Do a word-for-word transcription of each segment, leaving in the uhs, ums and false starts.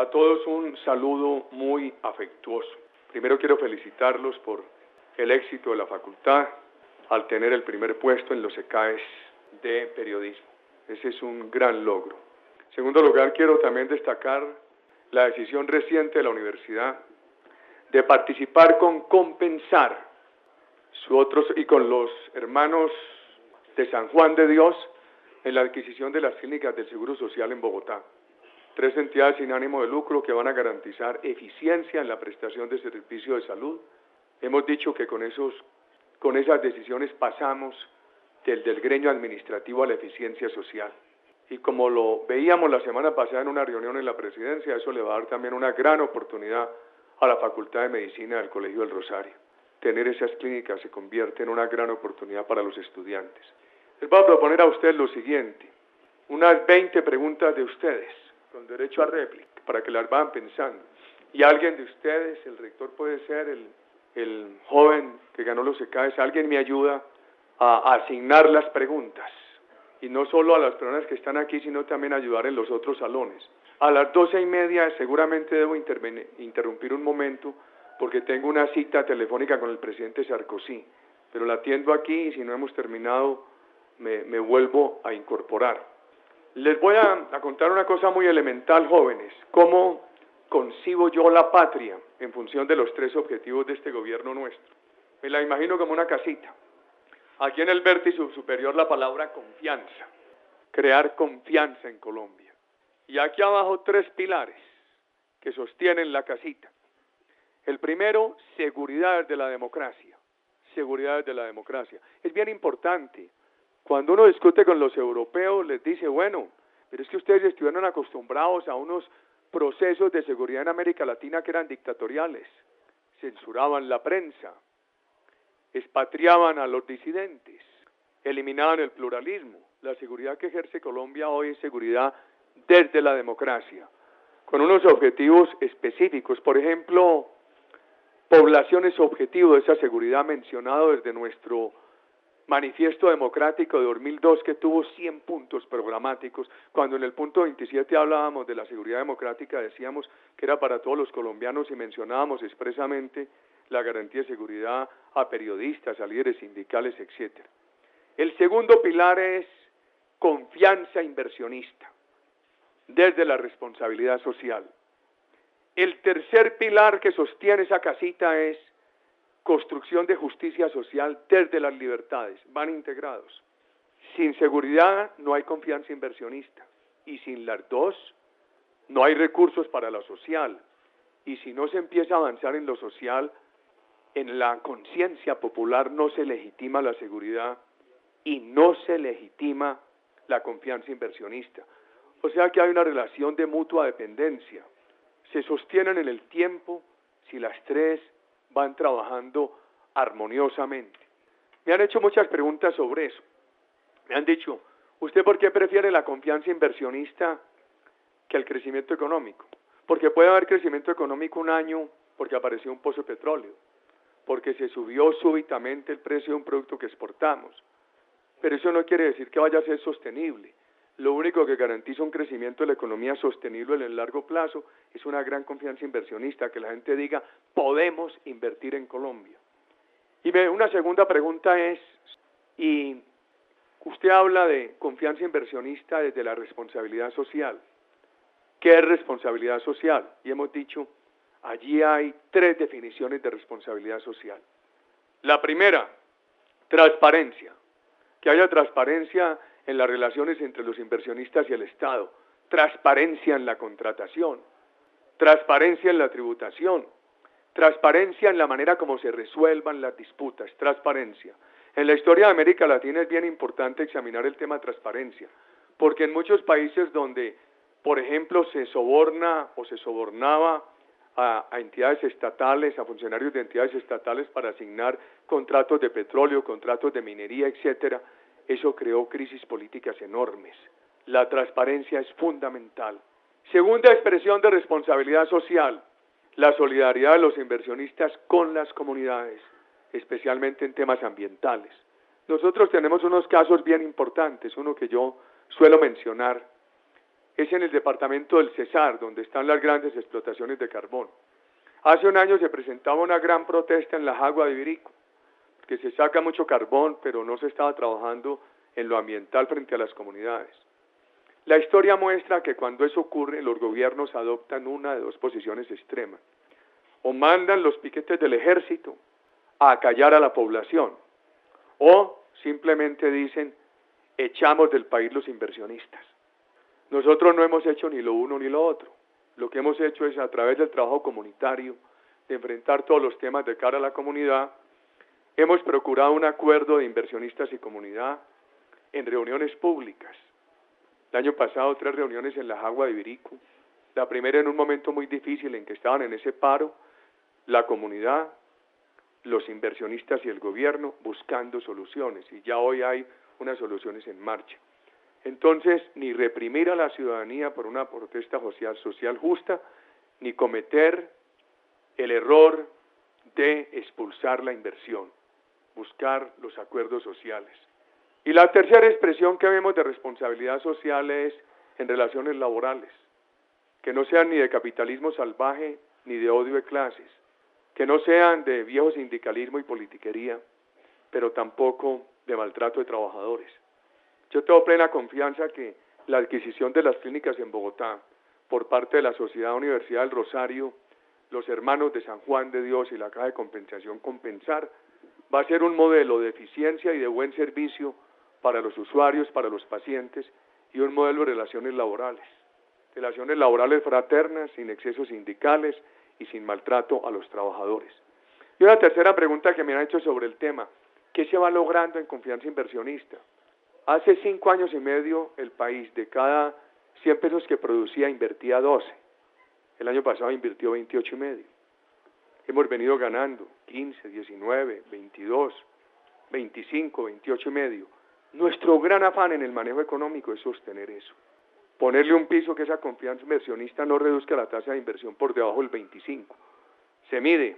A todos un saludo muy afectuoso. Primero quiero felicitarlos por el éxito de la facultad al tener el primer puesto en los E C A E S de periodismo. Ese es un gran logro. En segundo lugar, quiero también destacar la decisión reciente de la universidad de participar con Compensar su otros, y con los hermanos de San Juan de Dios en la adquisición de las clínicas del Seguro Social en Bogotá. Tres entidades sin ánimo de lucro que van a garantizar eficiencia en la prestación de servicio de salud. Hemos dicho que con, esos, con esas decisiones pasamos del, del gremio administrativo a la eficiencia social. Y como lo veíamos la semana pasada en una reunión en la presidencia, eso le va a dar también una gran oportunidad a la Facultad de Medicina del Colegio del Rosario. Tener esas clínicas se convierte en una gran oportunidad para los estudiantes. Les voy a proponer a ustedes lo siguiente, unas veinte preguntas de ustedes, con derecho a réplica, para que las vayan pensando. Y alguien de ustedes, el rector puede ser el, el joven que ganó los E C A E S, alguien me ayuda a, a asignar las preguntas. Y no solo a las personas que están aquí, sino también ayudar en los otros salones. A las doce y media seguramente debo interrumpir un momento, porque tengo una cita telefónica con el presidente Sarkozy, pero la atiendo aquí y si no hemos terminado, me, me vuelvo a incorporar. Les voy a, a contar una cosa muy elemental, jóvenes, cómo concibo yo la patria en función de los tres objetivos de este gobierno nuestro. Me la imagino como una casita. Aquí en el vértice superior la palabra confianza, crear confianza en Colombia. Y aquí abajo tres pilares que sostienen la casita. El primero, seguridad de la democracia, seguridad de la democracia. Es bien importante. Cuando uno discute con los europeos, les dice, bueno, pero es que ustedes estuvieron acostumbrados a unos procesos de seguridad en América Latina que eran dictatoriales. Censuraban la prensa, expatriaban a los disidentes, eliminaban el pluralismo. La seguridad que ejerce Colombia hoy es seguridad desde la democracia, con unos objetivos específicos. Por ejemplo, poblaciones objetivo de esa seguridad mencionado desde nuestro Manifiesto Democrático de dos mil dos, que tuvo cien puntos programáticos, cuando en el punto veintisiete hablábamos de la seguridad democrática, decíamos que era para todos los colombianos y mencionábamos expresamente la garantía de seguridad a periodistas, a líderes sindicales, etcétera. El segundo pilar es confianza inversionista, desde la responsabilidad social. El tercer pilar que sostiene esa casita es construcción de justicia social desde las libertades, van integrados. Sin seguridad no hay confianza inversionista, y sin las dos no hay recursos para lo social, y si no se empieza a avanzar en lo social, en la conciencia popular no se legitima la seguridad y no se legitima la confianza inversionista. O sea que hay una relación de mutua dependencia, se sostienen en el tiempo si las tres van trabajando armoniosamente. Me han hecho muchas preguntas sobre eso. Me han dicho, ¿usted por qué prefiere la confianza inversionista que el crecimiento económico? Porque puede haber crecimiento económico un año porque apareció un pozo de petróleo, porque se subió súbitamente el precio de un producto que exportamos. Pero eso no quiere decir que vaya a ser sostenible. Lo único que garantiza un crecimiento de la economía sostenible en el largo plazo es una gran confianza inversionista, que la gente diga, podemos invertir en Colombia. Y me, una segunda pregunta es, y usted habla de confianza inversionista desde la responsabilidad social. ¿Qué es responsabilidad social? Y hemos dicho, allí hay tres definiciones de responsabilidad social. La primera, transparencia. Que haya transparencia en las relaciones entre los inversionistas y el Estado, transparencia en la contratación, transparencia en la tributación, transparencia en la manera como se resuelvan las disputas, transparencia. En la historia de América Latina es bien importante examinar el tema de transparencia, porque en muchos países donde, por ejemplo, se soborna o se sobornaba a, a entidades estatales, a funcionarios de entidades estatales para asignar contratos de petróleo, contratos de minería, etcétera, eso creó crisis políticas enormes. La transparencia es fundamental. Segunda expresión de responsabilidad social, la solidaridad de los inversionistas con las comunidades, especialmente en temas ambientales. Nosotros tenemos unos casos bien importantes, uno que yo suelo mencionar, es en el departamento del Cesar, donde están las grandes explotaciones de carbón. Hace un año se presentaba una gran protesta en la Jagua de Ibirico, que se saca mucho carbón, pero no se estaba trabajando en lo ambiental frente a las comunidades. La historia muestra que cuando eso ocurre, los gobiernos adoptan una de dos posiciones extremas. O mandan los piquetes del ejército a acallar a la población, o simplemente dicen, echamos del país los inversionistas. Nosotros no hemos hecho ni lo uno ni lo otro. Lo que hemos hecho es, a través del trabajo comunitario, de enfrentar todos los temas de cara a la comunidad, hemos procurado un acuerdo de inversionistas y comunidad en reuniones públicas. El año pasado, tres reuniones en la Jagua de Ibirico. La primera en un momento muy difícil en que estaban en ese paro, la comunidad, los inversionistas y el gobierno buscando soluciones. Y ya hoy hay unas soluciones en marcha. Entonces, ni reprimir a la ciudadanía por una protesta social, social justa, ni cometer el error de expulsar la inversión, buscar los acuerdos sociales. Y la tercera expresión que vemos de responsabilidad social es en relaciones laborales, que no sean ni de capitalismo salvaje ni de odio de clases, que no sean de viejo sindicalismo y politiquería, pero tampoco de maltrato de trabajadores. Yo tengo plena confianza que la adquisición de las clínicas en Bogotá por parte de la Sociedad Universidad del Rosario, los hermanos de San Juan de Dios y la Caja de Compensación Compensar, va a ser un modelo de eficiencia y de buen servicio para los usuarios, para los pacientes, y un modelo de relaciones laborales. Relaciones laborales fraternas, sin excesos sindicales y sin maltrato a los trabajadores. Y una tercera pregunta que me han hecho sobre el tema, ¿qué se va logrando en confianza inversionista? Hace cinco años y medio el país de cada cien pesos que producía invertía doce. El año pasado invirtió veintiocho y medio. Hemos venido ganando quince, diecinueve, veintidós, veinticinco, veintiocho y medio. Nuestro gran afán en el manejo económico es sostener eso. Ponerle un piso que esa confianza inversionista no reduzca la tasa de inversión por debajo del veinticinco. Se mide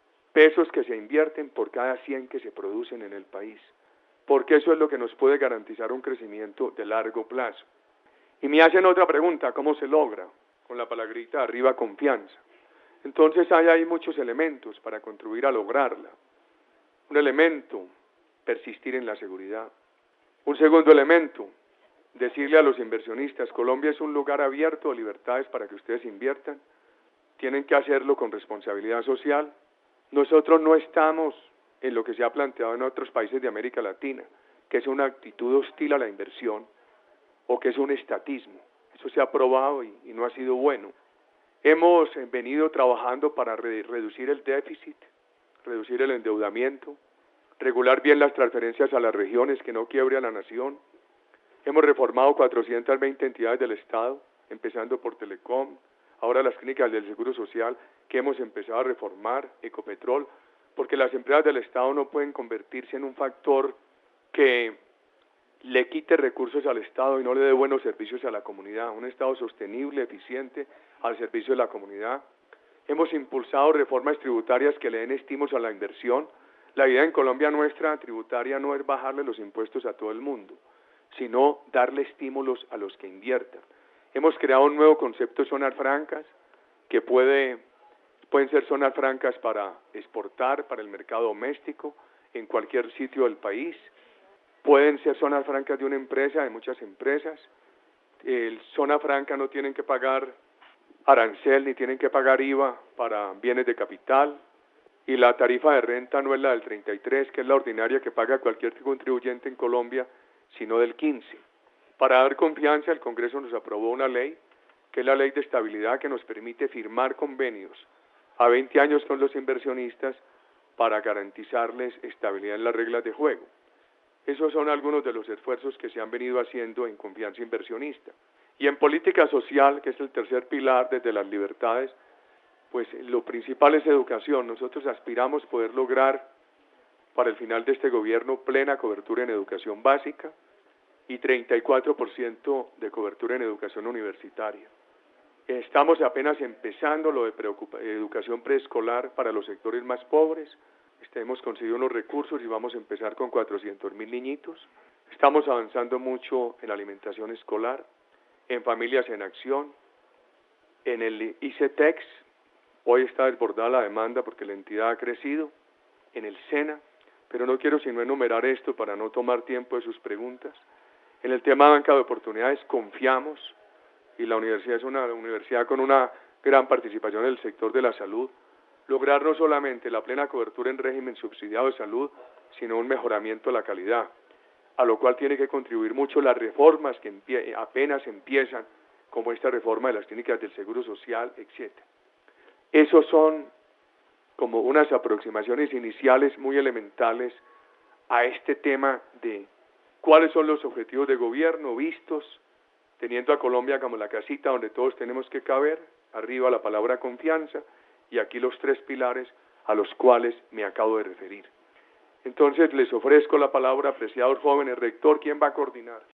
pesos que se invierten por cada cien que se producen en el país, porque eso es lo que nos puede garantizar un crecimiento de largo plazo. Y me hacen otra pregunta, ¿cómo se logra? Con la palabrita arriba, confianza. Entonces hay ahí muchos elementos para contribuir a lograrla. Un elemento, persistir en la seguridad. Un segundo elemento, decirle a los inversionistas, Colombia es un lugar abierto de libertades para que ustedes inviertan, tienen que hacerlo con responsabilidad social. Nosotros no estamos en lo que se ha planteado en otros países de América Latina, que es una actitud hostil a la inversión o que es un estatismo. Eso se ha probado y, y no ha sido bueno. Hemos venido trabajando para re- reducir el déficit, reducir el endeudamiento, regular bien las transferencias a las regiones, que no quiebre a la nación. Hemos reformado cuatrocientas veinte entidades del Estado, empezando por Telecom, ahora las clínicas del Seguro Social, que hemos empezado a reformar, Ecopetrol, porque las empresas del Estado no pueden convertirse en un factor que le quite recursos al Estado y no le dé buenos servicios a la comunidad, un Estado sostenible, eficiente, al servicio de la comunidad. Hemos impulsado reformas tributarias que le den estímulos a la inversión. La idea en Colombia nuestra tributaria no es bajarle los impuestos a todo el mundo, sino darle estímulos a los que inviertan. Hemos creado un nuevo concepto de zonas francas, que puede, pueden ser zonas francas para exportar, para el mercado doméstico, en cualquier sitio del país. Pueden ser zonas francas de una empresa, de muchas empresas. El zona franca no tienen que pagar arancel ni tienen que pagar I V A para bienes de capital. Y la tarifa de renta no es la del treinta y tres, que es la ordinaria que paga cualquier contribuyente en Colombia, sino del quince. Para dar confianza, el Congreso nos aprobó una ley, que es la Ley de Estabilidad, que nos permite firmar convenios a veinte años con los inversionistas para garantizarles estabilidad en las reglas de juego. Esos son algunos de los esfuerzos que se han venido haciendo en confianza inversionista. Y en política social, que es el tercer pilar desde las libertades, pues lo principal es educación. Nosotros aspiramos poder lograr para el final de este gobierno plena cobertura en educación básica y treinta y cuatro por ciento de cobertura en educación universitaria. Estamos apenas empezando lo de educación preescolar para los sectores más pobres. Hemos conseguido unos recursos y vamos a empezar con cuatrocientos mil niñitos. Estamos avanzando mucho en alimentación escolar. en Familias en Acción, en el ICETEX, hoy está desbordada la demanda porque la entidad ha crecido, en el SENA, pero no quiero sino enumerar esto para no tomar tiempo de sus preguntas. En el tema de banca de oportunidades confiamos, y la universidad es una universidad con una gran participación en el sector de la salud, lograr no solamente la plena cobertura en régimen subsidiado de salud, sino un mejoramiento de la calidad, a lo cual tiene que contribuir mucho las reformas que empie apenas empiezan, como esta reforma de las clínicas del Seguro Social, etcétera. Esos son como unas aproximaciones iniciales muy elementales a este tema de cuáles son los objetivos de gobierno vistos, teniendo a Colombia como la casita donde todos tenemos que caber, arriba la palabra confianza, y aquí los tres pilares a los cuales me acabo de referir. Entonces les ofrezco la palabra, apreciados jóvenes. Rector, ¿quién va a coordinar?